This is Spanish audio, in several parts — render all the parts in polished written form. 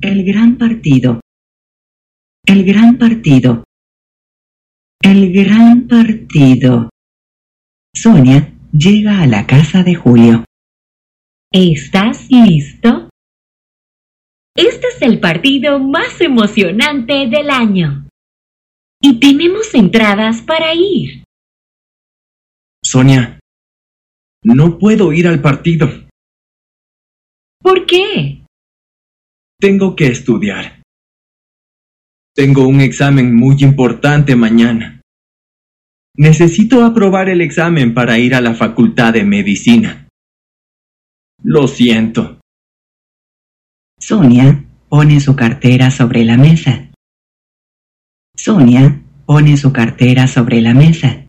El gran partido. El gran partido. El gran partido. Sonia llega a la casa de Julio. ¿Estás listo? Este es el partido más emocionante del año. Y tenemos entradas para ir. Sonia, no puedo ir al partido. ¿Por qué? Tengo que estudiar. Tengo un examen muy importante mañana. Necesito aprobar el examen para ir a la facultad de medicina. Lo siento. Sonia pone su cartera sobre la mesa. Sonia pone su cartera sobre la mesa.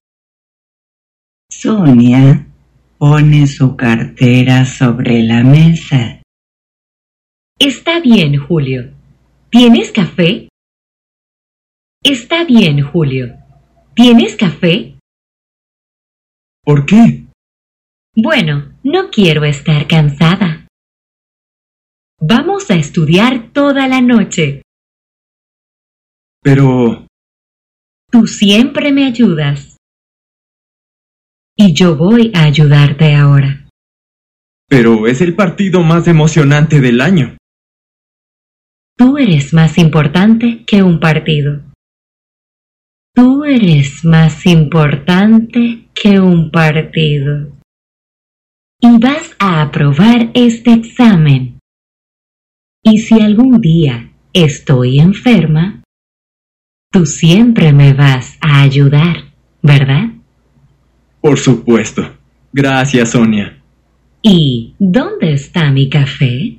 Sonia pone su cartera sobre la mesa. Está bien, Julio. ¿Tienes café? Está bien, Julio. ¿Tienes café? ¿Por qué? Bueno, no quiero estar cansada. Vamos a estudiar toda la noche. Pero... Tú siempre me ayudas. Y yo voy a ayudarte ahora. Pero es el partido más emocionante del año. Tú eres más importante que un partido. Tú eres más importante que un partido. Y vas a aprobar este examen. Y si algún día estoy enferma, tú siempre me vas a ayudar, ¿verdad? Por supuesto. Gracias, Sonia. ¿Y dónde está mi café?